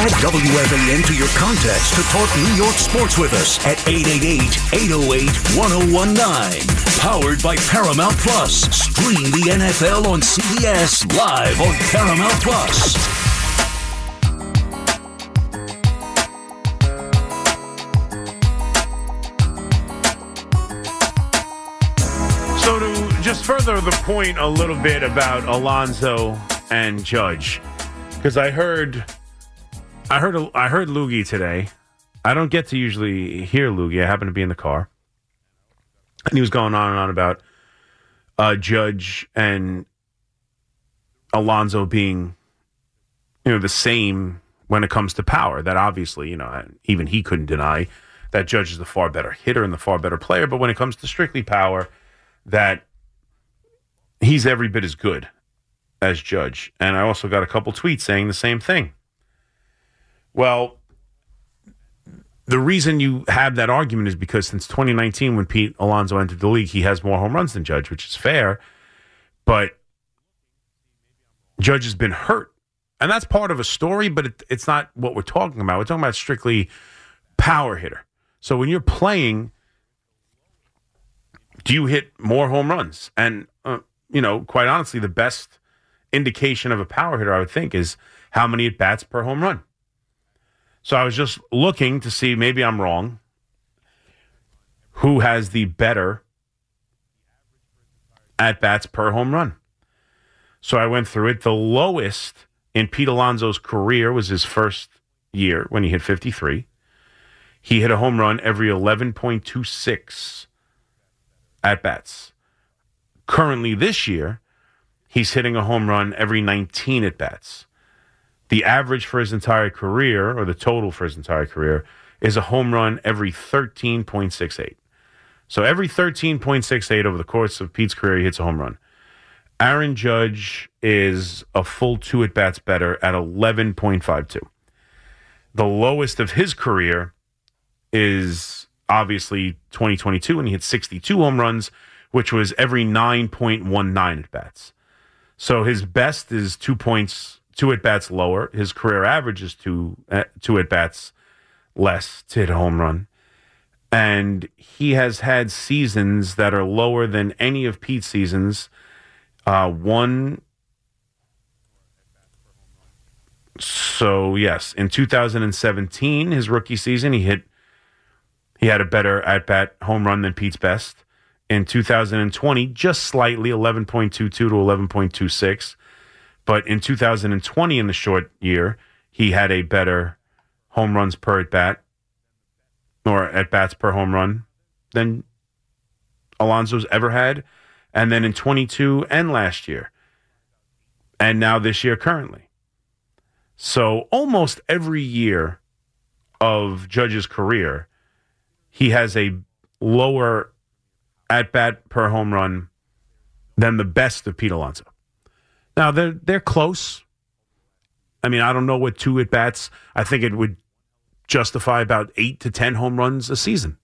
Add WFAN to your contacts to talk New York sports with us at 888-808-1019. Powered by Paramount Plus. Stream the NFL on CBS live on Paramount Plus. So to just further the point a little bit about Alonso and Judge, because I heard Loogie today. I don't get to usually hear Loogie. I happen to be in the car, and he was going on and on about Judge and Alonso being, the same when it comes to power. That obviously, even he couldn't deny that Judge is the far better hitter and the far better player. But when it comes to strictly power, that he's every bit as good as Judge. And I also got a couple tweets saying the same thing. Well, the reason you have that argument is because since 2019, when Pete Alonso entered the league, he has more home runs than Judge, which is fair. But Judge has been hurt. And that's part of a story, but it's not what we're talking about. We're talking about strictly power hitter. So when you're playing, do you hit more home runs? And, quite honestly, the best indication of a power hitter, I would think, is how many at-bats per home run. So I was just looking to see, maybe I'm wrong, who has the better at-bats per home run. So I went through it. The lowest in Pete Alonso's career was his first year when he hit 53. He hit a home run every 11.26 at-bats. Currently this year, he's hitting a home run every 19 at-bats. The average for his entire career, or the total for his entire career, is a home run every 13.68. So every 13.68 over the course of Pete's career, he hits a home run. Aaron Judge is a full 2 at-bats better at 11.52. The lowest of his career is obviously 2022, when he hit 62 home runs, which was every 9.19 at-bats. So his best is 2 at-bats lower. His career average is 2 at-bats less to hit a home run. And he has had seasons that are lower than any of Pete's seasons. In 2017, his rookie season, he had a better at-bat home run than Pete's best. In 2020, just slightly, 11.22 to 11.26. But in 2020, in the short year, he had a better home runs per at-bat, or at-bats per home run, than Alonso's ever had. And then in 22 and last year. And now this year currently. So almost every year of Judge's career, he has a lower at-bat per home run than the best of Pete Alonso. Now, they're close. I mean, I don't know what 2 at-bats. I think it would justify about 8 to 10 home runs a season.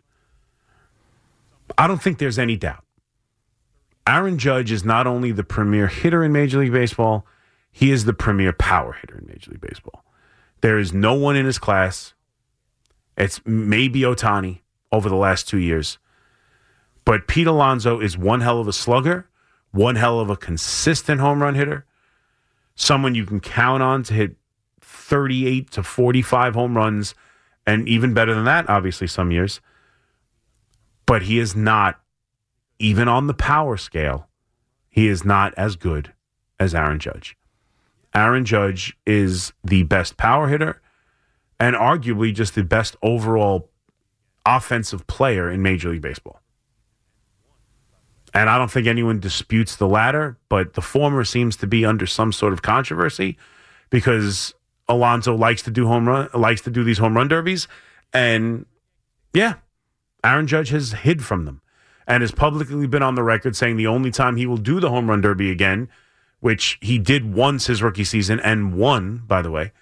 I don't think there's any doubt. Aaron Judge is not only the premier hitter in Major League Baseball, he is the premier power hitter in Major League Baseball. There is no one in his class. It's maybe Ohtani over the last 2 years. But Pete Alonso is one hell of a slugger, one hell of a consistent home run hitter, someone you can count on to hit 38 to 45 home runs, and even better than that, obviously, some years. But he is not, even on the power scale, he is not as good as Aaron Judge. Aaron Judge is the best power hitter and arguably just the best overall offensive player in Major League Baseball. And I don't think anyone disputes the latter, but the former seems to be under some sort of controversy because Alonso likes to do these home run derbies, and yeah, Aaron Judge has hid from them and has publicly been on the record saying the only time he will do the home run derby again, which he did once his rookie season and won, by the way,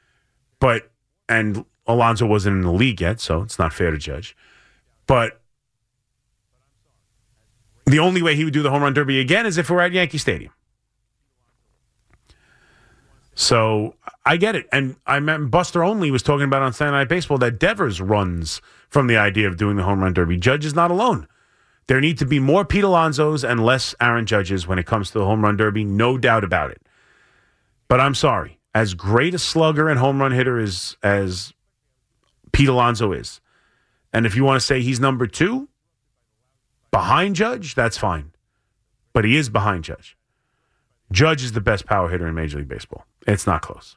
and Alonso wasn't in the league yet, so it's not fair to Judge, but the only way he would do the home run derby again is if we're at Yankee Stadium. So I get it. And I remember Buster Olney was talking about on Saturday Night Baseball that Devers runs from the idea of doing the home run derby. Judge is not alone. There need to be more Pete Alonsos and less Aaron Judges when it comes to the home run derby, no doubt about it. But I'm sorry. As great a slugger and home run hitter as Pete Alonso is, and if you want to say he's number 2 behind Judge, that's fine. But he is behind Judge. Judge is the best power hitter in Major League Baseball. It's not close.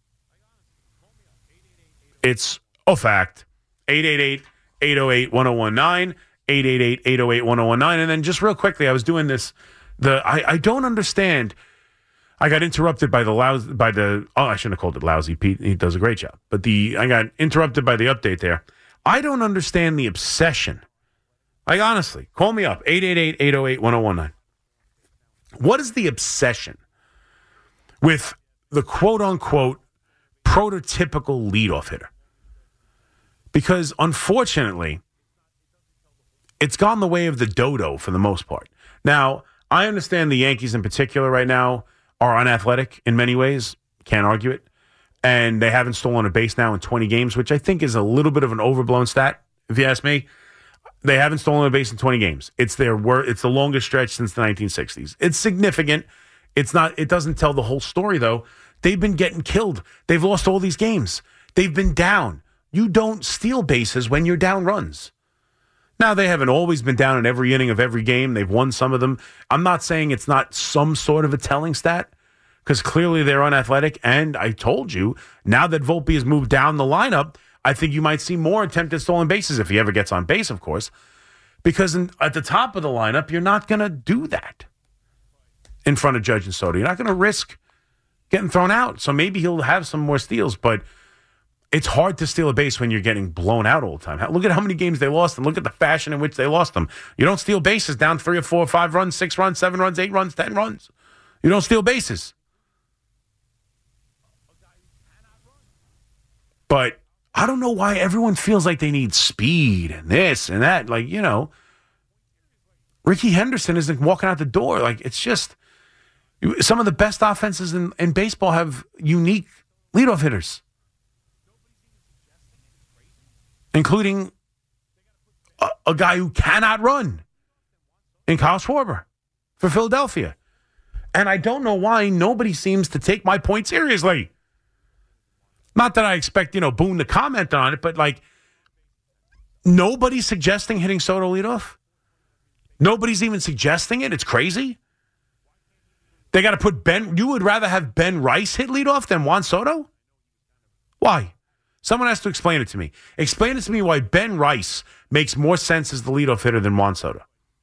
It's a fact. 888-808-1019, 888-808-1019. And then just real quickly, I was doing this. I don't understand. I got interrupted by I shouldn't have called it lousy Pete. He does a great job. But I got interrupted by the update there. I don't understand the obsession. Like, honestly, call me up, 888-808-1019. What is the obsession with the quote-unquote prototypical leadoff hitter? Because, unfortunately, it's gone the way of the dodo for the most part. Now, I understand the Yankees in particular right now are unathletic in many ways. Can't argue it. And they haven't stolen a base now in 20 games, which I think is a little bit of an overblown stat, if you ask me. They haven't stolen a base in 20 games. It's the longest stretch since the 1960s. It's significant. It doesn't tell the whole story, though. They've been getting killed. They've lost all these games. They've been down. You don't steal bases when you're down runs. Now, they haven't always been down in every inning of every game. They've won some of them. I'm not saying it's not some sort of a telling stat, because clearly they're unathletic. And I told you, now that Volpe has moved down the lineup, I think you might see more attempted stolen bases if he ever gets on base, of course. Because at the top of the lineup, you're not going to do that in front of Judge and Soto. You're not going to risk getting thrown out. So maybe he'll have some more steals, but it's hard to steal a base when you're getting blown out all the time. Look at how many games they lost and look at the fashion in which they lost them. You don't steal bases down 3 or 4 or 5 runs, 6 runs, 7 runs, 8 runs, 10 runs. You don't steal bases. But I don't know why everyone feels like they need speed and this and that. Like, Ricky Henderson isn't walking out the door. Like, it's just some of the best offenses in baseball have unique leadoff hitters, including a guy who cannot run in Kyle Schwarber for Philadelphia. And I don't know why nobody seems to take my point seriously. Not that I expect, Boone to comment on it, but nobody's suggesting hitting Soto leadoff. Nobody's even suggesting it. It's crazy. They got to put you would rather have Ben Rice hit leadoff than Juan Soto? Why? Someone has to explain it to me. Explain it to me why Ben Rice makes more sense as the leadoff hitter than Juan Soto.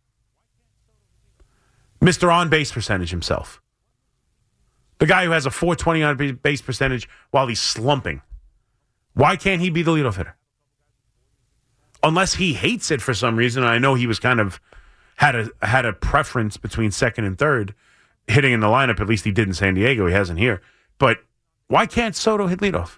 Mr. On-base percentage himself. The guy who has a .420 on-base percentage while he's slumping. Why can't he be the leadoff hitter? Unless he hates it for some reason. I know he was kind of had a preference between second and third hitting in the lineup. At least he did in San Diego. He hasn't here. But why can't Soto hit leadoff?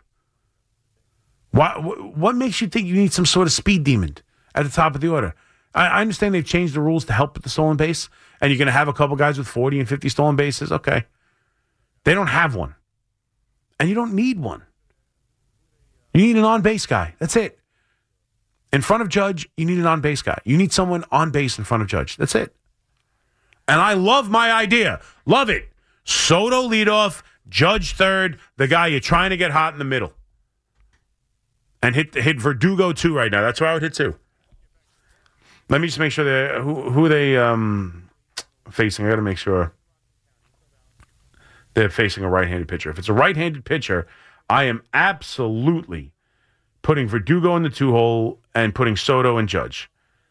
What makes you think you need some sort of speed demon at the top of the order? I understand they've changed the rules to help with the stolen base, and you're going to have a couple guys with 40 and 50 stolen bases. Okay. They don't have one. And you don't need one. You need an on-base guy. That's it. In front of Judge, you need an on-base guy. You need someone on base in front of Judge. That's it. And I love my idea. Love it. Soto leadoff, Judge third, the guy you're trying to get hot in the middle. And hit Verdugo too right now. That's where I would hit too. Let me just make sure who they facing. I got to make sure they're facing a right-handed pitcher. If it's a right-handed pitcher, I am absolutely putting Verdugo in the 2-hole and putting Soto and Judge.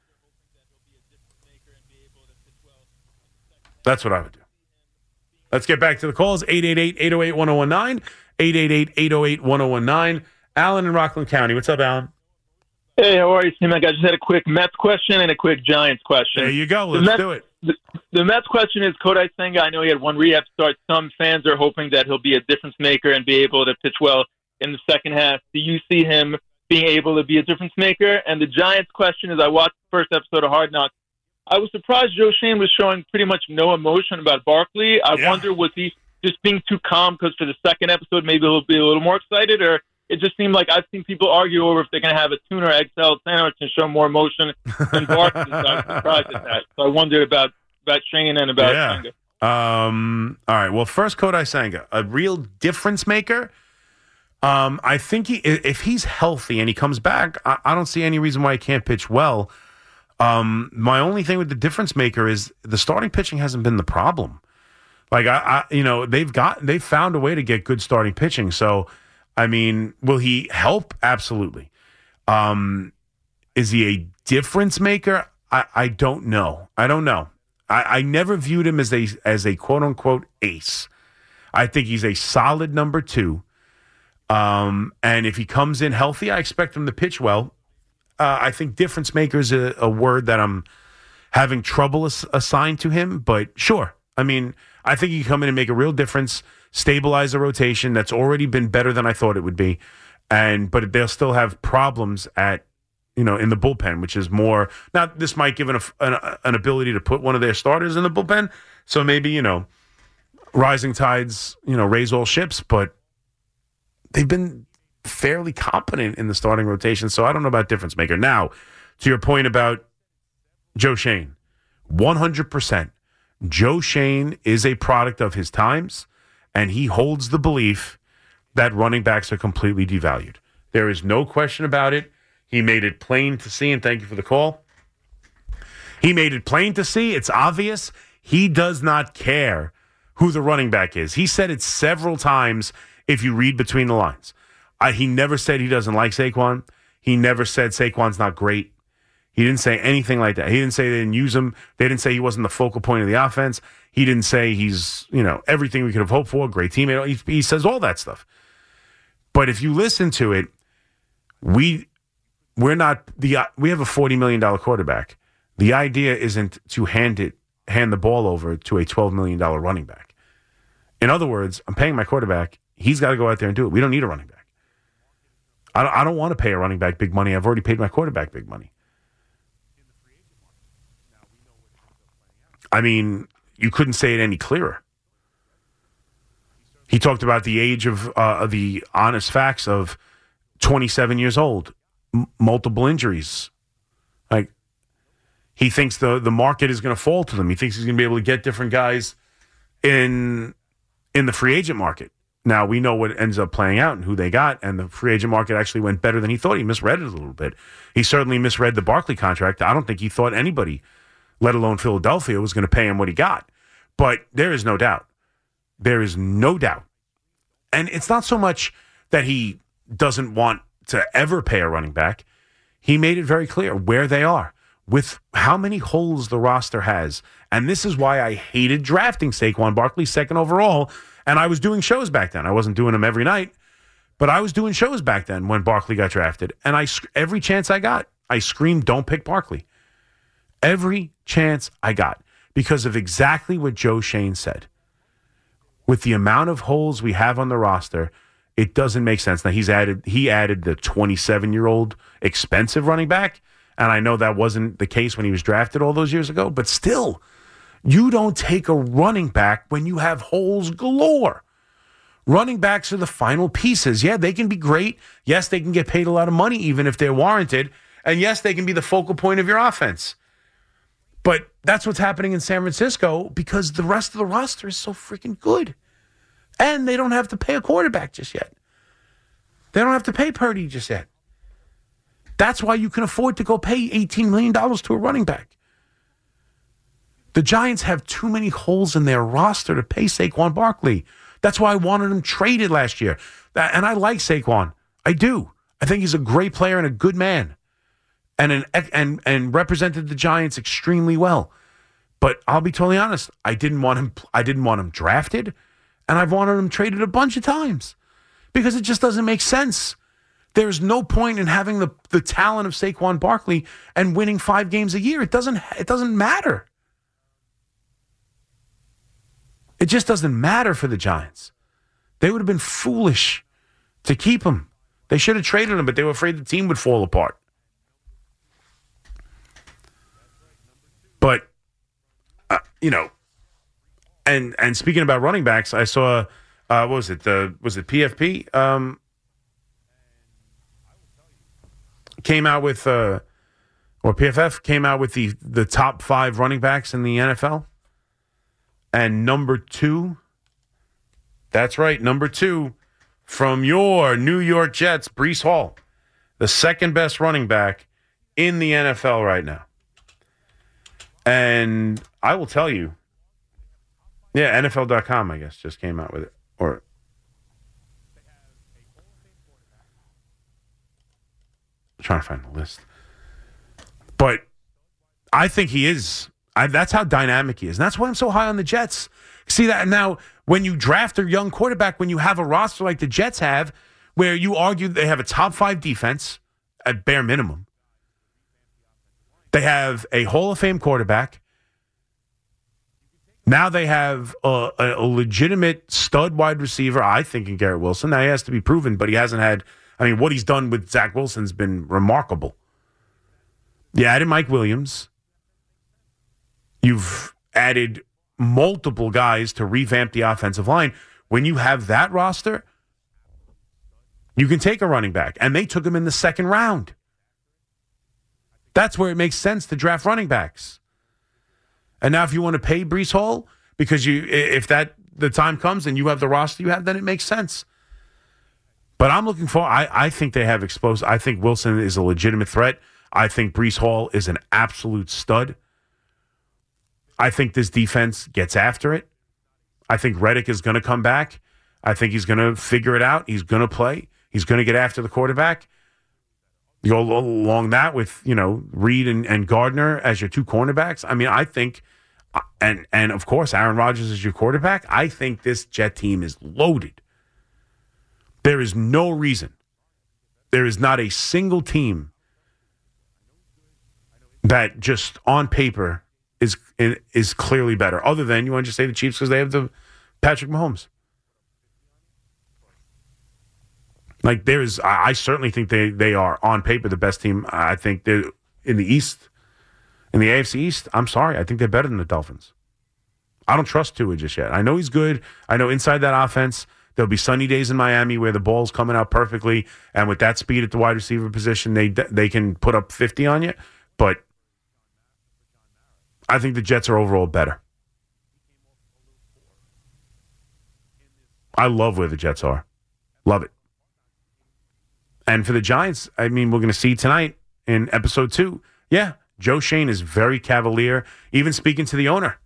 That's what I would do. Let's get back to the calls. 888-808-1019, 888-808-1019. Alan in Rockland County. What's up, Alan? Hey, how are you, Tim? I just had a quick Mets question and a quick Giants question. There you go. Let's do it. The Mets question is Kodai Senga. I know he had one rehab start. Some fans are hoping that he'll be a difference maker and be able to pitch well in the second half. Do you see him being able to be a difference maker? And the Giants question is, I watched the first episode of Hard Knocks. I was surprised Joe Shane was showing pretty much no emotion about Barkley. I wonder, was he just being too calm because for the second episode maybe he'll be a little more excited? Or it just seemed like I've seen people argue over if they're going to have a tuna or egg salad sandwich and show more emotion than Barkley. So I was surprised at that. So I wondered about Shane and about Senga. All right. Well, first, Kodai Senga, a real difference maker. I think if he's healthy and he comes back, I don't see any reason why he can't pitch well. My only thing with the difference maker is the starting pitching hasn't been the problem. Like they've found a way to get good starting pitching. So, I mean, will he help? Absolutely. Is he a difference maker? I don't know. I never viewed him as a quote unquote ace. I think he's a solid number 2. And if he comes in healthy, I expect him to pitch well. I think difference maker is a word that I'm having trouble assigned to him, but sure. I mean, I think he can come in and make a real difference, stabilize a rotation that's already been better than I thought it would be. But they'll still have problems in the bullpen, which is more. Now, this might give an ability to put one of their starters in the bullpen. So maybe, rising tides, raise all ships, but they've been fairly competent in the starting rotation. So I don't know about difference maker. Now, to your point about Joe Schoen, 100%. Joe Schoen is a product of his times, and he holds the belief that running backs are completely devalued. There is no question about it. He made it plain to see, and thank you for the call. He made it plain to see. It's obvious. He does not care who the running back is. He said it several times if you read between the lines. He never said he doesn't like Saquon. He never said Saquon's not great. He didn't say anything like that. He didn't say they didn't use him. They didn't say he wasn't the focal point of the offense. He didn't say he's, everything we could have hoped for, great teammate. He says all that stuff. But if you listen to it, we have a $40 million quarterback. The idea isn't to hand the ball over to a $12 million running back. In other words, I'm paying my quarterback. He's got to go out there and do it. We don't need a running back. I don't want to pay a running back big money. I've already paid my quarterback big money. I mean, you couldn't say it any clearer. He talked about the age of the honest facts of 27 years old, multiple injuries. Like, he thinks the market is going to fall to them. He thinks he's going to be able to get different guys in the free agent market. Now, we know what ends up playing out and who they got, and the free agent market actually went better than he thought. He misread it a little bit. He certainly misread the Barkley contract. I don't think he thought anybody, let alone Philadelphia, was going to pay him what he got. But there is no doubt. There is no doubt. And it's not so much that he doesn't want to ever pay a running back. He made it very clear where they are, with how many holes the roster has. And this is why I hated drafting Saquon Barkley second overall. And I was doing shows back then. I wasn't doing them every night, but I was doing shows back then when Barkley got drafted. And every chance I got, I screamed, don't pick Barkley. Every chance I got, because of exactly what Joe Schoen said. With the amount of holes we have on the roster, it doesn't make sense. Now, he added the 27-year-old expensive running back, and I know that wasn't the case when he was drafted all those years ago, but still, you don't take a running back when you have holes galore. Running backs are the final pieces. Yeah, they can be great. Yes, they can get paid a lot of money even if they're warranted. And yes, they can be the focal point of your offense. But that's what's happening in San Francisco because the rest of the roster is so freaking good. And they don't have to pay a quarterback just yet. They don't have to pay Purdy just yet. That's why you can afford to go pay $18 million to a running back. The Giants have too many holes in their roster to pay Saquon Barkley. That's why I wanted him traded last year. And I like Saquon. I do. I think he's a great player and a good man. And represented the Giants extremely well. But I'll be totally honest, I didn't want him drafted, and I've wanted him traded a bunch of times. Because it just doesn't make sense. There's no point in having the talent of Saquon Barkley and winning 5 games a year. It doesn't matter. It just doesn't matter for the Giants. They would have been foolish to keep him. They should have traded him, but they were afraid the team would fall apart. But, And speaking about running backs, I saw what was it? Was it PFP? Came out with or PFF came out with the top 5 running backs in the NFL. And number 2, that's right, number 2 from your New York Jets, Breece Hall, the second best running back in the NFL right now. And I will tell you, yeah, NFL.com, I guess, just came out with it. Or I'm trying to find the list. But I think he is. That's how dynamic he is. And that's why I'm so high on the Jets. See that now, when you draft a young quarterback, when you have a roster like the Jets have, where you argue they have a top 5 defense at bare minimum. They have a Hall of Fame quarterback. Now they have a legitimate stud wide receiver, I think, in Garrett Wilson. Now he has to be proven, but he hasn't had. I mean, what he's done with Zach Wilson's been remarkable. You added Mike Williams. You've added multiple guys to revamp the offensive line. When you have that roster, you can take a running back. And they took him in the second round. That's where it makes sense to draft running backs. And now if you want to pay Breece Hall, because if the time comes and you have the roster you have, then it makes sense. But I'm looking for, I think they have explosive. I think Wilson is a legitimate threat. I think Breece Hall is an absolute stud. I think this defense gets after it. I think Reddick is going to come back. I think he's going to figure it out. He's going to play. He's going to get after the quarterback. You go along that with, Reed and Gardner as your 2 cornerbacks. I mean, I think, and of course, Aaron Rodgers is your quarterback. I think this Jet team is loaded. There is no reason. There is not a single team that just on paper is clearly better, other than you want to just say the Chiefs because they have the Patrick Mahomes. Like I certainly think they are on paper the best team. I think they're in the East, in the AFC East. I'm sorry, I think they're better than the Dolphins. I don't trust Tua just yet. I know he's good. I know inside that offense there'll be sunny days in Miami where the ball's coming out perfectly, and with that speed at the wide receiver position, they can put up 50 on you. But I think the Jets are overall better. I love where the Jets are. Love it. And for the Giants, I mean, we're going to see tonight in episode 2. Yeah, Joe Schoen is very cavalier, even speaking to the owner.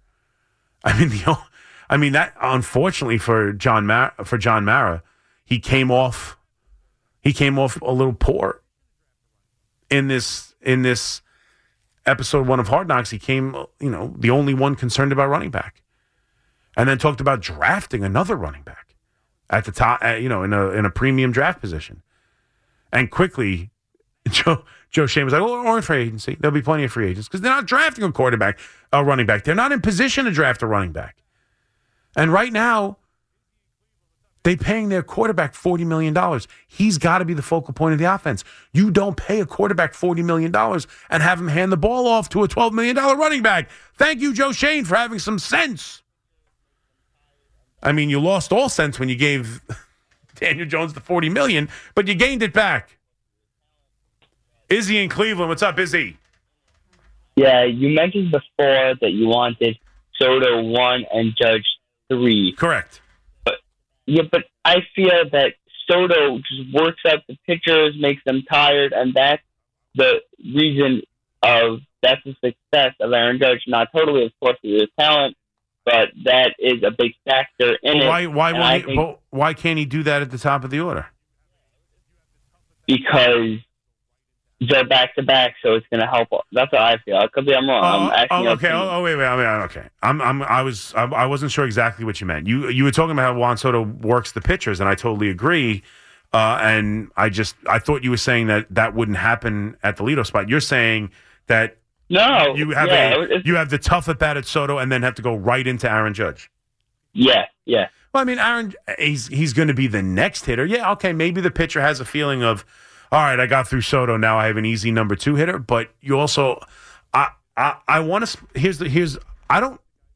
I mean that unfortunately for John Mara, he came off a little poor in this episode 1 of Hard Knocks. He came, the only one concerned about running back, and then talked about drafting another running back at the top, in a premium draft position. And quickly, Joe Schoen was like, "Oh, or in free agency, there'll be plenty of free agents because they're not drafting a running back. They're not in position to draft a running back." And right now, they're paying their quarterback $40 million. He's got to be the focal point of the offense. You don't pay a quarterback $40 million and have him hand the ball off to a $12 million running back. Thank you, Joe Schoen, for having some sense. I mean, you lost all sense when you gave Daniel Jones the $40 million, but you gained it back. Izzy in Cleveland. What's up, Izzy? Yeah, you mentioned before that you wanted Soto 1 and Judge 3. Correct. But I feel that Soto just works out the pitchers, makes them tired, and that's the reason that's the success of Aaron Judge. Not totally, of course, with his talent, but that is a big factor in it. Why can't he do that at the top of the order? Because they're back to back, so it's going to help. That's what I feel. I could be wrong. Wait. Okay. I wasn't sure exactly what you meant. You were talking about how Juan Soto works the pitchers, and I totally agree. And I thought you were saying that wouldn't happen at the leadoff spot. You're saying that you have the tough at bat at Soto, and then have to go right into Aaron Judge. Yeah. Well, I mean, Aaron, he's going to be the next hitter. Yeah, okay, maybe the pitcher has a feeling of, all right, I got through Soto, now I have an easy number 2 hitter. But you also, I want to. I don't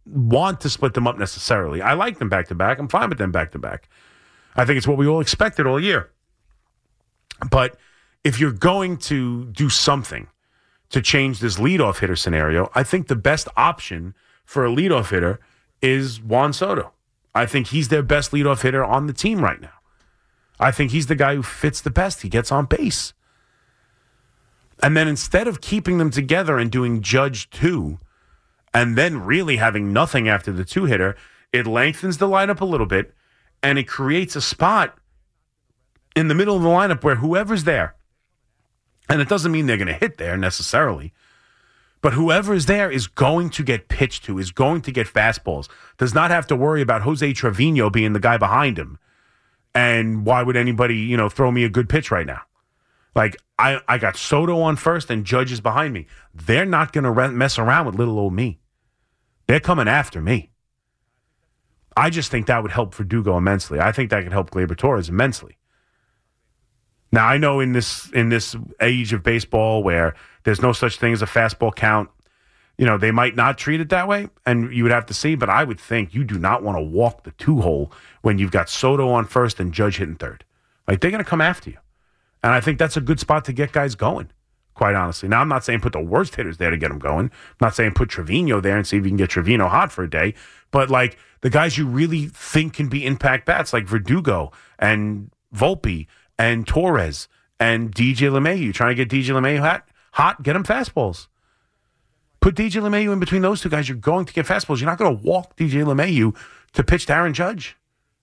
want to split them up necessarily. I like them back-to-back. I'm fine with them back-to-back. I think it's what we all expected all year. But if you're going to do something to change this leadoff hitter scenario, I think the best option for a leadoff hitter is Juan Soto. I think he's their best leadoff hitter on the team right now. I think he's the guy who fits the best. He gets on base. And then instead of keeping them together and doing Judge 2, and then really having nothing after the 2-hitter, it lengthens the lineup a little bit, and it creates a spot in the middle of the lineup where whoever's there, and it doesn't mean they're going to hit there necessarily, but whoever is there is going to get pitched to, is going to get fastballs, does not have to worry about Jose Trevino being the guy behind him. And why would anybody, throw me a good pitch right now? Like, I got Soto on first and Judge is behind me. They're not going to mess around with little old me. They're coming after me. I just think that would help Verdugo immensely. I think that could help Gleyber Torres immensely. Now, I know in this age of baseball where there's no such thing as a fastball count, they might not treat it that way, and you would have to see, but I would think you do not want to walk the 2-hole when you've got Soto on first and Judge hitting third. Like, they're going to come after you. And I think that's a good spot to get guys going, quite honestly. Now, I'm not saying put the worst hitters there to get them going. I'm not saying put Trevino there and see if you can get Trevino hot for a day. But, like, the guys you really think can be impact bats, like Verdugo and Volpe and Torres and DJ LeMahieu. Trying to get DJ LeMahieu hot, get him fastballs. Put DJ LeMahieu in between those two guys. You're going to get fastballs. You're not going to walk DJ LeMahieu to pitch to Aaron Judge.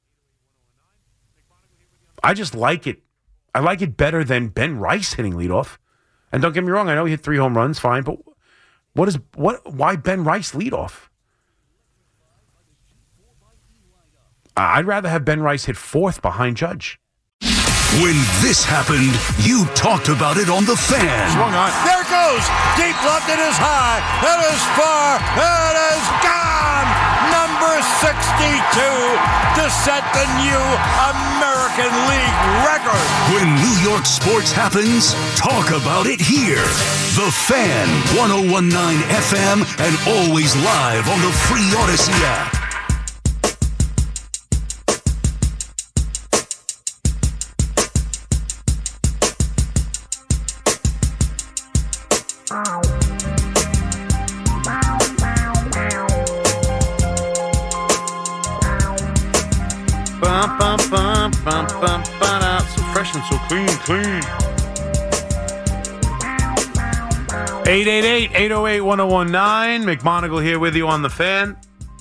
I just like it. I like it better than Ben Rice hitting leadoff. And don't get me wrong, I know he hit 3 home runs, fine, but why Ben Rice leadoff? I'd rather have Ben Rice hit 4th behind Judge. When this happened, you talked about it on The Fan. Swung on. There it goes. Deep left. It is high. It is far. It is gone. Number 62 to set the new American League record. When New York sports happens, talk about it here. The Fan, 101.9 FM, and always live on the free Odyssey app. So fresh and so clean. 888-808-1019. McMonagle here with you on The Fan.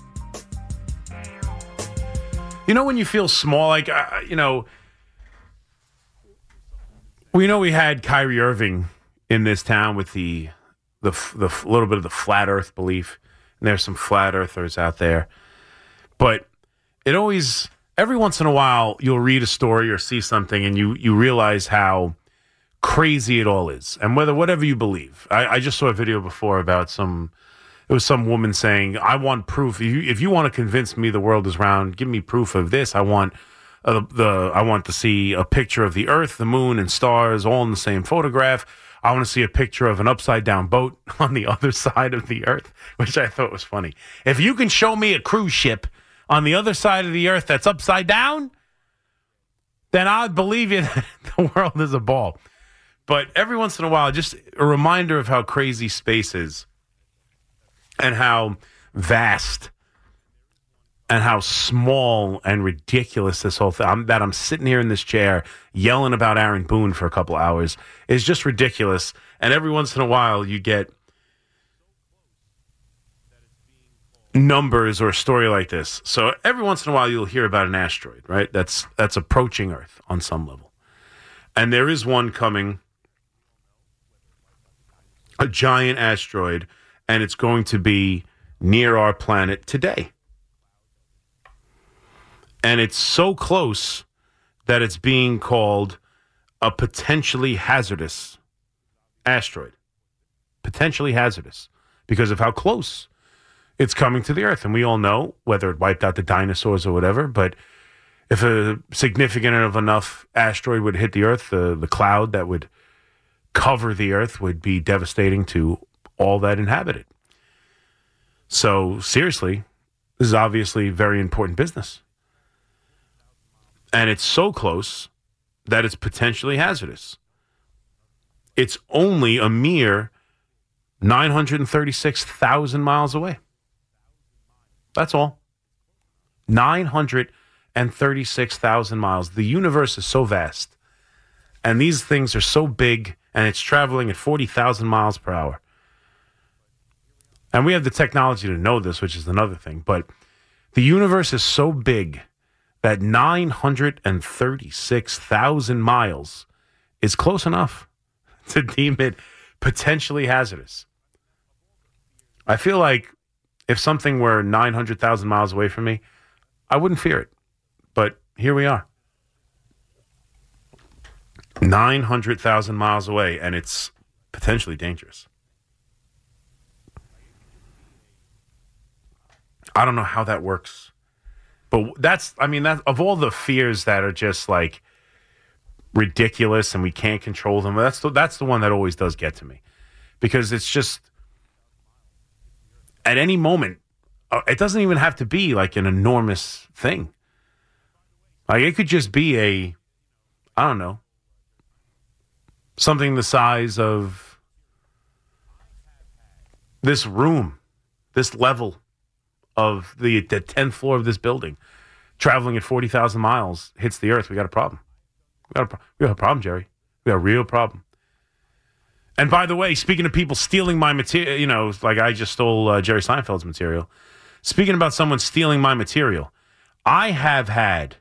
When you feel small, like, we know we had Kyrie Irving in this town with the little bit of the flat earth belief. And there's some flat earthers out there. But it always, every once in a while, you'll read a story or see something and you realize how crazy it all is. And whatever you believe. I just saw a video before about some woman saying, I want proof. If you want to convince me the world is round, give me proof of this. I want to see a picture of the earth, the moon, and stars all in the same photograph. I want to see a picture of an upside-down boat on the other side of the earth, which I thought was funny. If you can show me a cruise ship on the other side of the earth that's upside down, then I'd believe you that the world is a ball. But every once in a while, just a reminder of how crazy space is and how vast and how small and ridiculous this whole thing, I'm sitting here in this chair yelling about Aaron Boone for a couple hours, is just ridiculous. And every once in a while, you get numbers or a story like this. So every once in a while, you'll hear about an asteroid, right? That's approaching Earth on some level. And there is one coming, a giant asteroid, and it's going to be near our planet today. And it's so close that it's being called a potentially hazardous asteroid. Potentially hazardous because of how close it's coming to the Earth. And we all know, whether it wiped out the dinosaurs or whatever, but if a significant enough asteroid would hit the Earth, the cloud that would cover the Earth would be devastating to all that inhabit it. So seriously, This is obviously very important business. And it's so close that it's potentially hazardous. It's only a mere 936,000 miles away. That's all. 936,000 miles. The universe is so vast. And these things are so big, and it's traveling at 40,000 miles per hour. And we have the technology to know this, which is another thing. But the universe is so big that 936,000 miles is close enough to deem it potentially hazardous. I feel like if something were 900,000 miles away from me, I wouldn't fear it. But here we are. 900,000 miles away, and it's potentially dangerous. I don't know how that works. But that's of all the fears that are just like ridiculous and we can't control them, that's the one that always does get to me. Because it's just, at any moment, it doesn't even have to be like an enormous thing. Like it could just be something the size of this room, this level of the 10th floor of this building, traveling at 40,000 miles, hits the earth. We got a problem. We got a problem, Jerry. We got a real problem. And by the way, speaking of people stealing my material, like I just stole Jerry Seinfeld's material. Speaking about someone stealing my material, I have had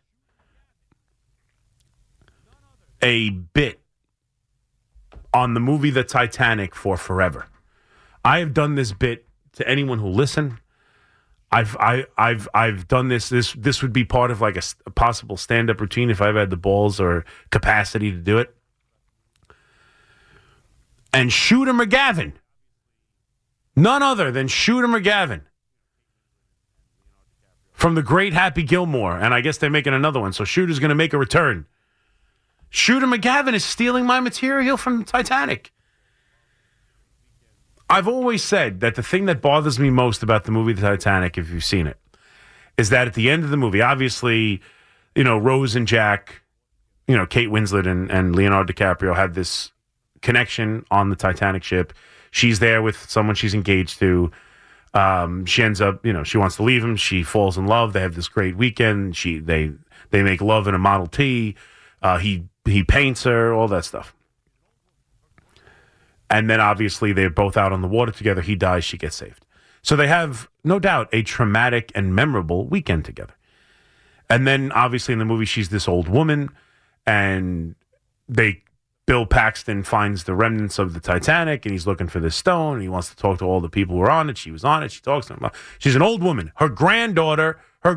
a bit on the movie The Titanic for forever. I have done this bit to anyone who listen. I've done this. This would be part of like a possible stand-up routine if I've had the balls or capacity to do it. And Shooter McGavin, none other than Shooter McGavin from the great Happy Gilmore, and I guess they're making another one, so Shooter's going to make a return. Shooter McGavin is stealing my material from Titanic. I've always said that the thing that bothers me most about the movie The Titanic, if you've seen it, is that at the end of the movie, obviously, Rose and Jack, Kate Winslet and Leonardo DiCaprio had this connection on the Titanic ship. She's there with someone she's engaged to. She ends up, she wants to leave him. She falls in love. They have this great weekend. They make love in a Model T. He paints her, all that stuff. And then obviously they're both out on the water together. He dies, she gets saved. So they have, no doubt, a traumatic and memorable weekend together. And then obviously in the movie, she's this old woman, and Bill Paxton finds the remnants of the Titanic, and he's looking for this stone, and he wants to talk to all the people who were on it. She was on it. She talks to them. She's an old woman. Her granddaughter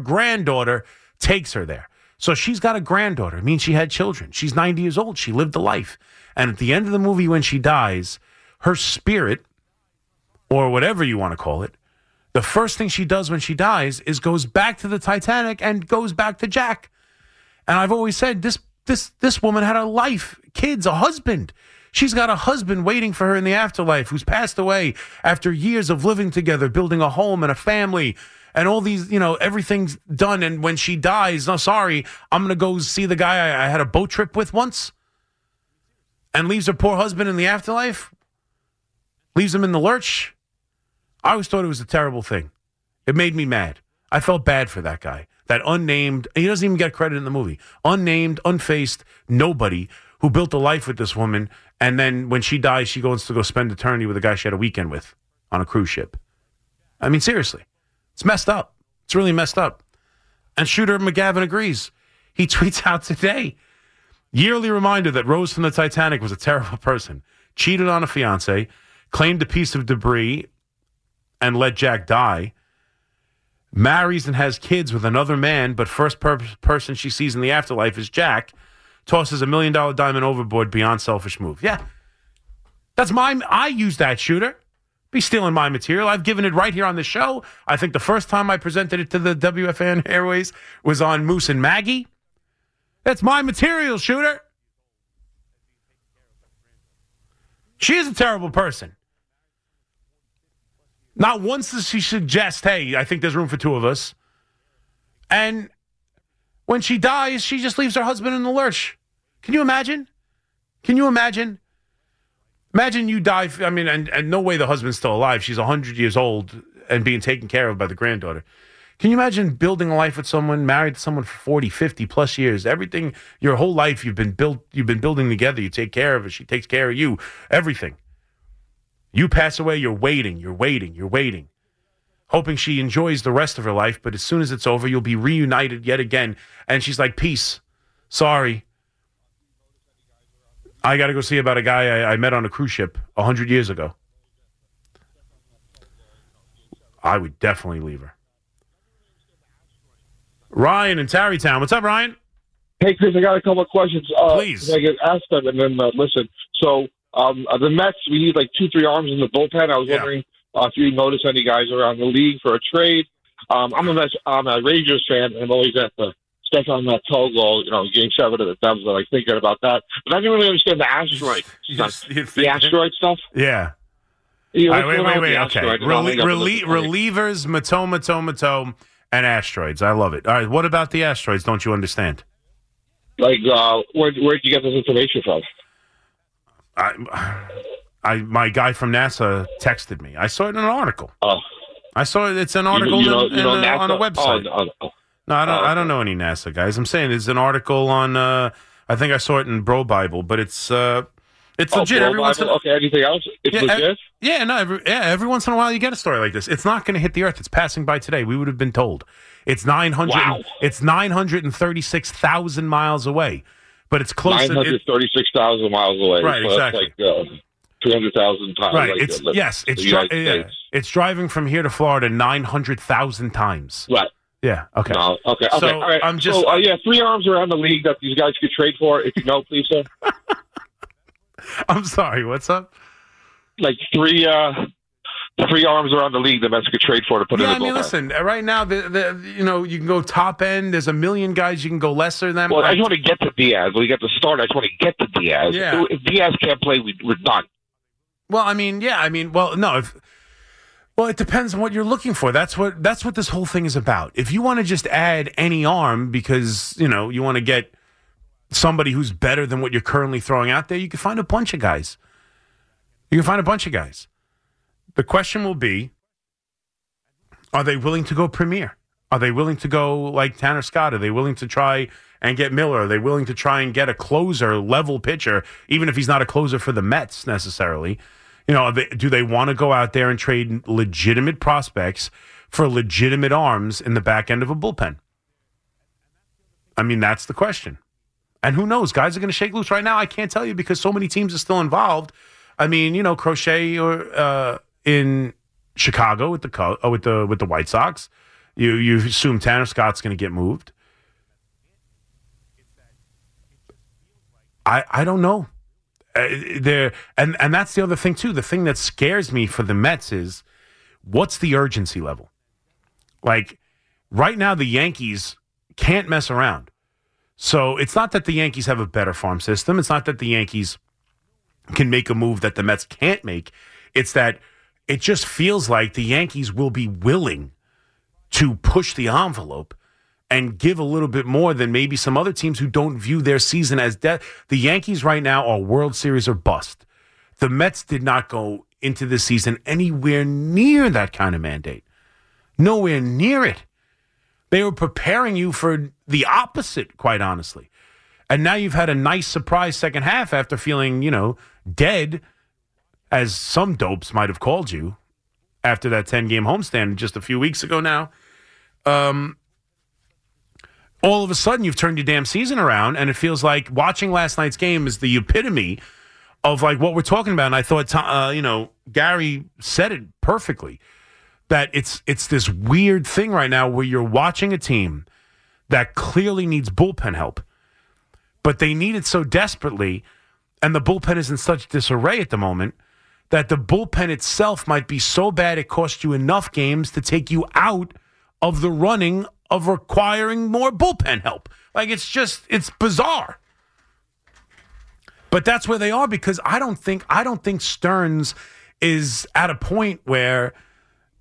takes her there. So she's got a granddaughter. It means she had children. She's 90 years old. She lived a life. And at the end of the movie, when she dies, her spirit, or whatever you want to call it, the first thing she does when she dies is goes back to the Titanic and goes back to Jack. And I've always said, this woman had a life, kids, a husband. She's got a husband waiting for her in the afterlife who's passed away after years of living together, building a home and a family. And all these, everything's done. And when she dies, I'm going to go see the guy I had a boat trip with once, and leaves her poor husband in the afterlife, leaves him in the lurch. I always thought it was a terrible thing. It made me mad. I felt bad for that guy, that unnamed, he doesn't even get credit in the movie, unnamed, unfaced, nobody who built a life with this woman. And then when she dies, she goes to go spend eternity with a guy she had a weekend with on a cruise ship. I mean, seriously. It's messed up. It's really messed up. And Shooter McGavin agrees. He tweets out today, yearly reminder that Rose from the Titanic was a terrible person, cheated on a fiance, claimed a piece of debris, and let Jack die, marries and has kids with another man, but first person she sees in the afterlife is Jack, tosses $1 million diamond overboard beyond selfish move. Yeah. I use that, Shooter. Be stealing my material. I've given it right here on the show. I think the first time I presented it to the WFAN Airways was on Moose and Maggie. That's my material, Shooter. She is a terrible person. Not once does she suggest, hey, I think there's room for two of us. And when she dies, she just leaves her husband in the lurch. Can you imagine? Can you imagine? Imagine you die. I mean, and no way the husband's still alive. She's 100 years old and being taken care of by the granddaughter. Can you imagine building a life with someone, married to someone for 40, 50 plus years? Everything, your whole life you've been building together. You take care of her. She takes care of you. Everything. You pass away, you're waiting, hoping she enjoys the rest of her life. But as soon as it's over, you'll be reunited yet again. And she's like, peace. Sorry. I got to go see about a guy I met on a cruise ship 100 years ago. I would definitely leave her. Ryan in Tarrytown. What's up, Ryan? Hey, Chris, I got a couple of questions. Please. I can ask them and then listen. So the Mets, we need like 2-3 arms in the bullpen. I was wondering if you notice any guys around the league for a trade. I'm a Rangers fan, and I'm always at the stuff on that toe goal, Game 7 of the Devils. I'm like thinking about that. But I didn't really understand the asteroid stuff. The asteroid stuff? Yeah. Wait. Okay. Relievers, Matoma, and asteroids. I love it. All right. What about the asteroids? Don't you understand? Like, where'd you get this information from? My guy from NASA texted me. I saw it in an article. Oh. I saw it. It's an article on a website. No, I don't know any NASA guys. I'm saying it's an article on. I think I saw it in Bro Bible, but it's legit. Anything else? It's legit. Yeah, no. Every once in a while you get a story like this. It's not going to hit the Earth. It's passing by today. We would have been told. It's 900. Wow. It's 936,000 miles away, but it's close. 936,000 miles away. Right. So exactly. That's like 300,000 times. Right. It's driving from here to Florida 900,000 times. Right. Yeah. Okay. No, okay. So all right. I'm just. 3 arms around the league that these guys could trade for. If you know, please, sir. I'm sorry. What's up? Like three arms around the league the Mets could trade for to put in the bullpen. Listen. Right now, you can go top end. There's a million guys you can go lesser than. Well, I just want to get to Diaz. When we get the start, I just want to get to Diaz. Yeah. If Diaz can't play, we're done. Well, no. Well, it depends on what you're looking for. That's what this whole thing is about. If you want to just add any arm because you want to get somebody who's better than what you're currently throwing out there, you can find a bunch of guys. The question will be, are they willing to go premier? Are they willing to go like Tanner Scott? Are they willing to try and get Miller? Are they willing to try and get a closer level pitcher, even if he's not a closer for the Mets necessarily? Do they want to go out there and trade legitimate prospects for legitimate arms in the back end of a bullpen? I mean, that's the question. And who knows? Guys are going to shake loose right now. I can't tell you because so many teams are still involved. I mean, Crochet in Chicago with the White Sox. You assume Tanner Scott's going to get moved. I don't know. And that's the other thing too. The thing that scares me for the Mets is what's the urgency level? Like right now, the Yankees can't mess around. So it's not that the Yankees have a better farm system. It's not that the Yankees can make a move that the Mets can't make. It's that it just feels like the Yankees will be willing to push the envelope and give a little bit more than maybe some other teams who don't view their season as dead. The Yankees right now are World Series or bust. The Mets did not go into this season anywhere near that kind of mandate. Nowhere near it. They were preparing you for the opposite, quite honestly. And now you've had a nice surprise second half after feeling, dead, as some dopes might have called you after that 10-game homestand just a few weeks ago now. All of a sudden, you've turned your damn season around, and it feels like watching last night's game is the epitome of like what we're talking about. And I thought, Gary said it perfectly, that it's this weird thing right now where you're watching a team that clearly needs bullpen help, but they need it so desperately, and the bullpen is in such disarray at the moment that the bullpen itself might be so bad it costs you enough games to take you out of the running of requiring more bullpen help. Like, it's bizarre. But that's where they are because I don't think Stearns is at a point where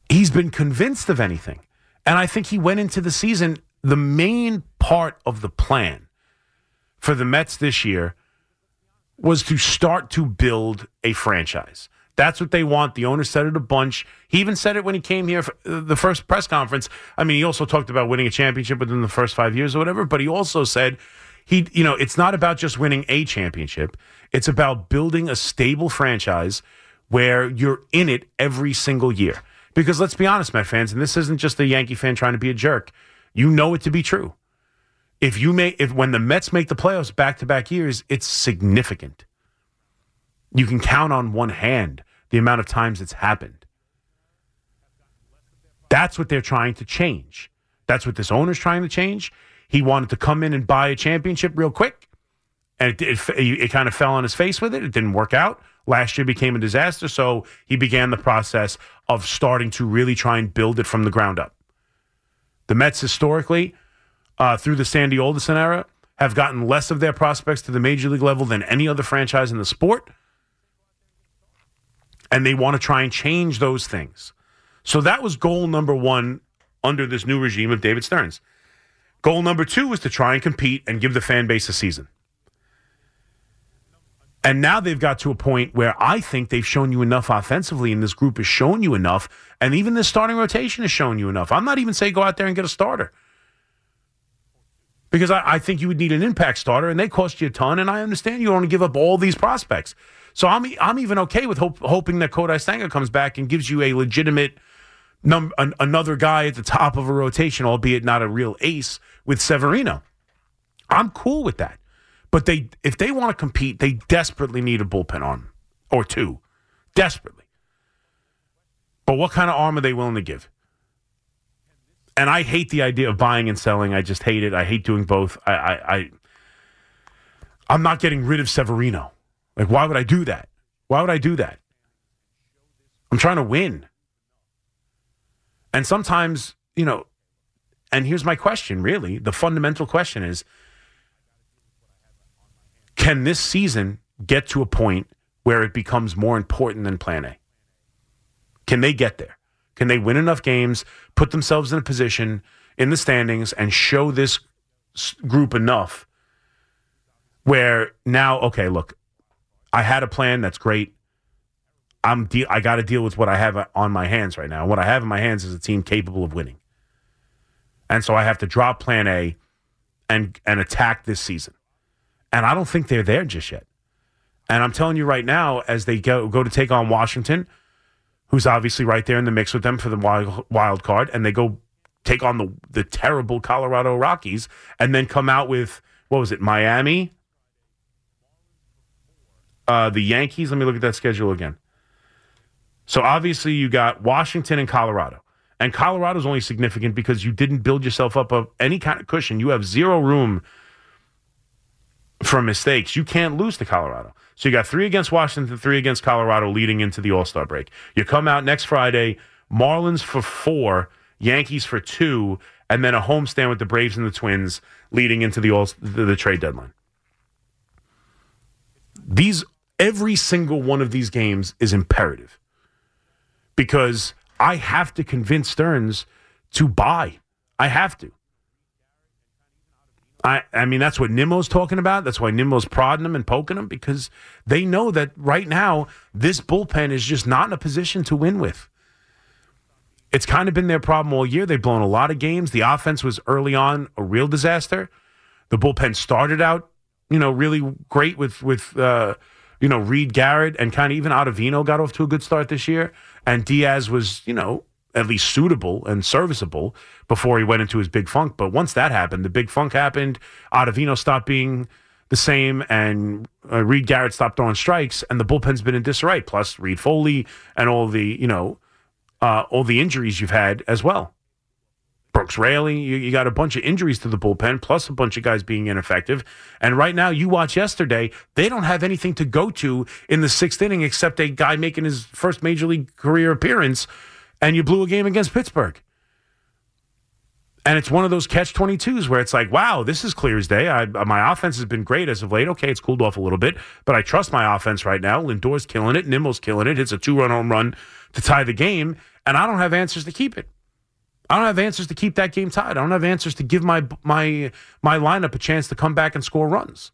he's been convinced of anything. And I think he went into the season, the main part of the plan for the Mets this year was to start to build a franchise. That's what they want. The owner said it a bunch. He even said it when he came here for the first press conference. I mean, he also talked about winning a championship within the first 5 years or whatever, but he also said it's not about just winning a championship. It's about building a stable franchise where you're in it every single year. Because let's be honest, Met fans, and this isn't just a Yankee fan trying to be a jerk. You know it to be true. If when the Mets make the playoffs back-to-back years, it's significant. You can count on one hand the amount of times it's happened. That's what they're trying to change. That's what this owner's trying to change. He wanted to come in and buy a championship real quick, and it kind of fell on his face with it. It didn't work out. Last year became a disaster, so he began the process of starting to really try and build it from the ground up. The Mets historically, through the Sandy Alderson era, have gotten less of their prospects to the major league level than any other franchise in the sport. And they want to try and change those things. So that was goal number one under this new regime of David Stearns. Goal number two was to try and compete and give the fan base a season. And now they've got to a point where I think they've shown you enough offensively, and this group has shown you enough, and even this starting rotation has shown you enough. I'm not even saying go out there and get a starter. Because I think you would need an impact starter, and they cost you a ton, and I understand you want to give up all these prospects. So I'm even okay with hoping that Kodai Senga comes back and gives you a legitimate another guy at the top of a rotation, albeit not a real ace, with Severino. I'm cool with that. But if they want to compete, they desperately need a bullpen arm or two. Desperately. But what kind of arm are they willing to give? And I hate the idea of buying and selling. I just hate it. I hate doing both. I'm not getting rid of Severino. Like, why would I do that? Why would I do that? I'm trying to win. And sometimes, and here's my question, really. The fundamental question is, can this season get to a point where it becomes more important than Plan A? Can they get there? Can they win enough games, put themselves in a position in the standings, and show this group enough where now, okay, look, I had a plan that's great. I got to deal with what I have on my hands right now. What I have in my hands is a team capable of winning. And so I have to drop Plan A and attack this season. And I don't think they're there just yet. And I'm telling you right now, as they go to take on Washington, who's obviously right there in the mix with them for the wild card, and they go take on the terrible Colorado Rockies, and then come out with, Miami? The Yankees? Let me look at that schedule again. So obviously you got Washington and Colorado. And Colorado's only significant because you didn't build yourself up of any kind of cushion. You have zero room for mistakes. You can't lose to Colorado. So you got 3 against Washington, 3 against Colorado leading into the All-Star break. You come out next Friday, Marlins for 4, Yankees for 2, and then a homestand with the Braves and the Twins leading into the trade deadline. Every single one of these games is imperative because I have to convince Stearns to buy. I have to. I mean, that's what Nimmo's talking about. That's why Nimmo's prodding him and poking him, because they know that right now this bullpen is just not in a position to win with. It's kind of been their problem all year. They've blown a lot of games. The offense was early on a real disaster. The bullpen started out, really great with Reed Garrett, and kind of even Ottavino got off to a good start this year. And Diaz was, at least suitable and serviceable before he went into his big funk. But once that happened, the big funk happened, Ottavino stopped being the same, and Reed Garrett stopped throwing strikes, and the bullpen's been in disarray, plus Reed Foley and all the injuries you've had as well. Brooks Raley, you got a bunch of injuries to the bullpen, plus a bunch of guys being ineffective. And right now, you watch yesterday, they don't have anything to go to in the 6th inning except a guy making his first major league career appearance, and you blew a game against Pittsburgh. And it's one of those catch-22s where it's like, wow, this is clear as day. My offense has been great as of late. Okay, it's cooled off a little bit, but I trust my offense right now. Lindor's killing it. Nimmo's killing it. Hits a 2-run home run to tie the game. And I don't have answers to keep it. I don't have answers to keep that game tied. I don't have answers to give my lineup a chance to come back and score runs.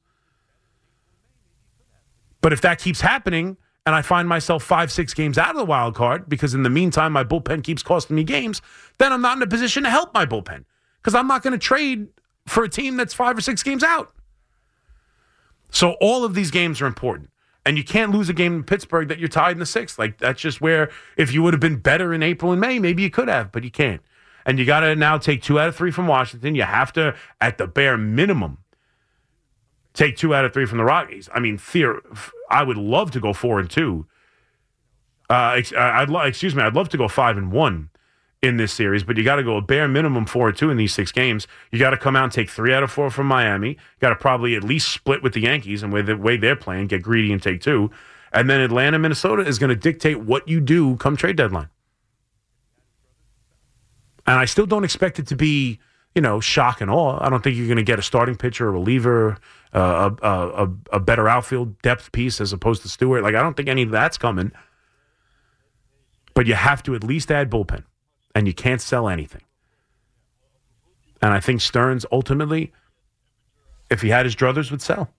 But if that keeps happening and I find myself 5-6 games out of the wild card because in the meantime my bullpen keeps costing me games, then I'm not in a position to help my bullpen because I'm not going to trade for a team that's 5 or 6 games out. So all of these games are important. And you can't lose a game in Pittsburgh that you're tied in the 6th. Like, that's just where if you would have been better in April and May, maybe you could have, but you can't. And you got to now take 2 out of 3 from Washington. You have to, at the bare minimum, take 2 out of 3 from the Rockies. I mean, I would love to go 4-2. I'd love to go 5-1 in this series, but you got to go a bare minimum 4-2 in these 6 games. You got to come out and take 3 out of 4 from Miami. You got to probably at least split with the Yankees and with the way they're playing, get greedy and take 2. And then Atlanta, Minnesota is going to dictate what you do come trade deadline. And I still don't expect it to be, shock and awe. I don't think you're going to get a starting pitcher, a reliever, a better outfield depth piece as opposed to Stewart. Like, I don't think any of that's coming. But you have to at least add bullpen. And you can't sell anything. And I think Stearns, ultimately, if he had his druthers, would sell.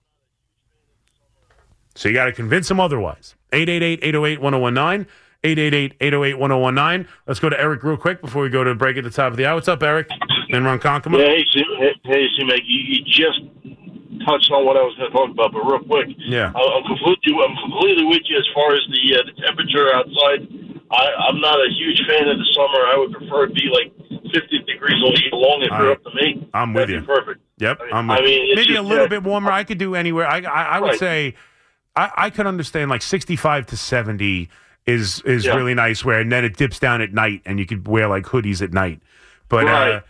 So you got to convince him otherwise. 888-808-1019. 888-808-1019. Let's go to Eric real quick before we go to break at the top of the hour. What's up, Eric? In Ronkonkoma? Yeah, hey, C-Mac, you just touched on what I was going to talk about, but real quick. Yeah. I'm completely with you as far as the temperature outside. I'm not a huge fan of the summer. I would prefer it be like 50 degrees all year long if you're up to me. I'm with you. Perfect. Yep. Maybe just, a little bit warmer. I could do anywhere. I would right. say I could understand like 65 to 70 is really nice where, and then it dips down at night and you could wear like hoodies at night. But right.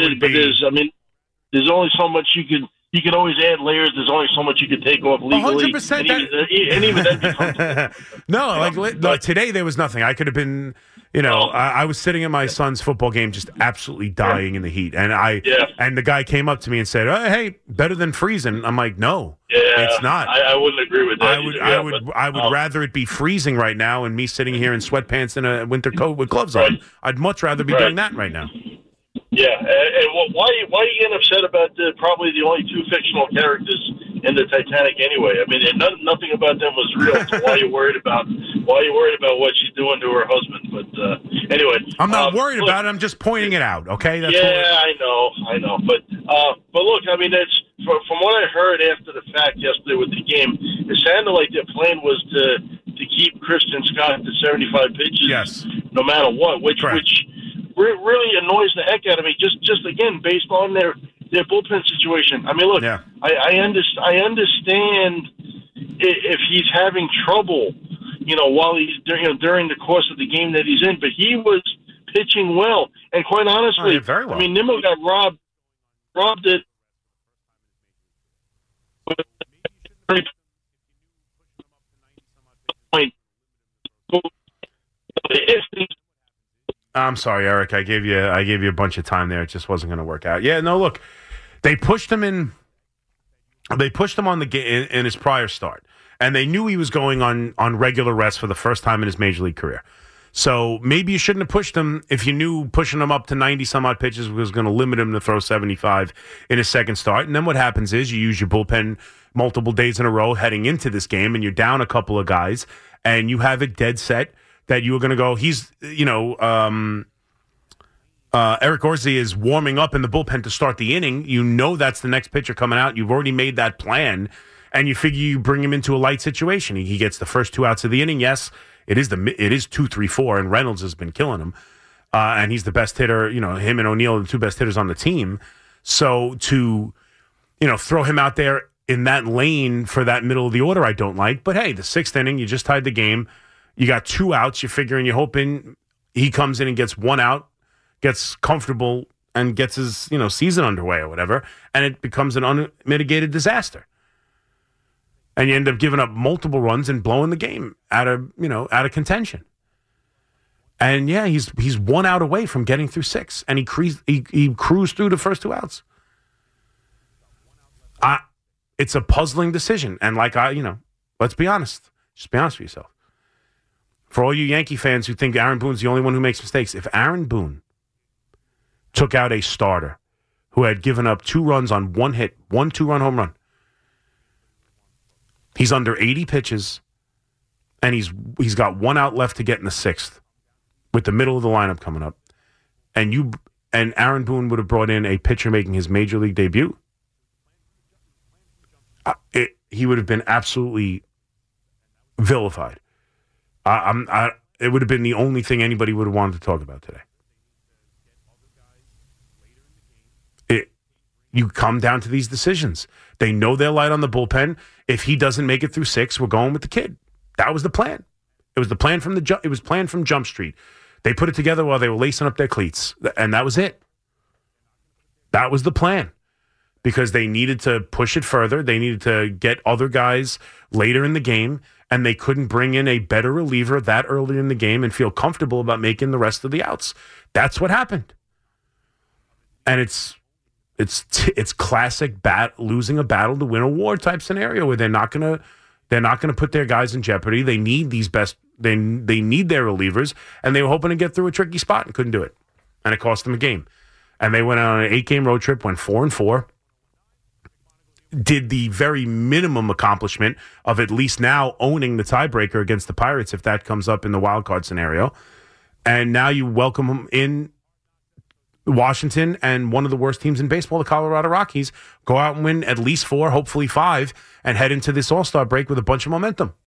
There's only so much you can always add layers. There's only so much you can take off legally. 100%. And even that becomes No, today there was nothing. I could have been, I was sitting at my son's football game just absolutely dying in the heat. And and the guy came up to me and said, "Oh, hey, better than freezing." I'm like, "No, it's not." I wouldn't agree with that. I would rather it be freezing right now and me sitting here in sweatpants and a winter coat with gloves on. I'd much rather be doing that right now. Yeah, and why are you getting upset about probably the only 2 fictional characters in the Titanic anyway? I mean, nothing about them was real. So why are you worried about what she's doing to her husband? But anyway, I'm not worried about it. I'm just pointing it out. Okay? I know. But look, I mean, it's from what I heard after the fact yesterday with the game, it sounded like their plan was to keep Christian Scott to 75 pitches, no matter what, which really annoys the heck out of me. Just again, based on their bullpen situation. I mean, look, I understand if he's having trouble, while he's during the course of the game that he's in, but he was pitching well, and quite honestly, very well. I mean, Nimmo got robbed it. I'm sorry, Eric. I gave you a bunch of time there. It just wasn't going to work out. Yeah, no. Look, they pushed him in. They pushed him on the game in his prior start, and they knew he was going on regular rest for the first time in his major league career. So maybe you shouldn't have pushed him if you knew pushing him up to 90 some odd pitches was going to limit him to throw 75 in his second start. And then what happens is you use your bullpen multiple days in a row heading into this game, and you're down a couple of guys, and you have it dead set that you were going to go. Eric Orsi is warming up in the bullpen to start the inning. You know that's the next pitcher coming out. You've already made that plan, and you figure you bring him into a light situation. He gets the first 2 outs of the inning. Yes, it is 2-3-4, and Reynolds has been killing him, and he's the best hitter. Him and O'Neill are the 2 best hitters on the team. So to throw him out there in that lane for that middle of the order, I don't like. But hey, the 6th inning, you just tied the game. You got 2 outs. You're figuring, you're hoping he comes in and gets 1 out, gets comfortable, and gets his season underway or whatever, and it becomes an unmitigated disaster. And you end up giving up multiple runs and blowing the game out of contention. And yeah, he's 1 out away from getting through 6, and he cruised through the first 2 outs. It's a puzzling decision, and let's be honest. Just be honest with yourself. For all you Yankee fans who think Aaron Boone's the only one who makes mistakes, if Aaron Boone took out a starter who had given up 2 runs on 1 hit, 1 2-run home run, he's under 80 pitches, and he's got 1 out left to get in the 6th with the middle of the lineup coming up, and Aaron Boone would have brought in a pitcher making his major league debut, he would have been absolutely vilified. It would have been the only thing anybody would have wanted to talk about today. You come down to these decisions. They know they're light on the bullpen. If he doesn't make it through 6, we're going with the kid. That was the plan. It was the plan it was planned from Jump Street. They put it together while they were lacing up their cleats, and that was it. That was the plan. Because they needed to push it further. They needed to get other guys later in the game, and they couldn't bring in a better reliever that early in the game and feel comfortable about making the rest of the outs. That's what happened. And it's classic losing a battle to win a war type scenario where they're not gonna put their guys in jeopardy. They need they need their relievers, and they were hoping to get through a tricky spot and couldn't do it, and it cost them a game. And they went on an 8-game road trip, went 4-4. Did the very minimum accomplishment of at least now owning the tiebreaker against the Pirates if that comes up in the wild card scenario. And now you welcome them in Washington and one of the worst teams in baseball, the Colorado Rockies. Go out and win at least 4, hopefully 5, and head into this All-Star break with a bunch of momentum.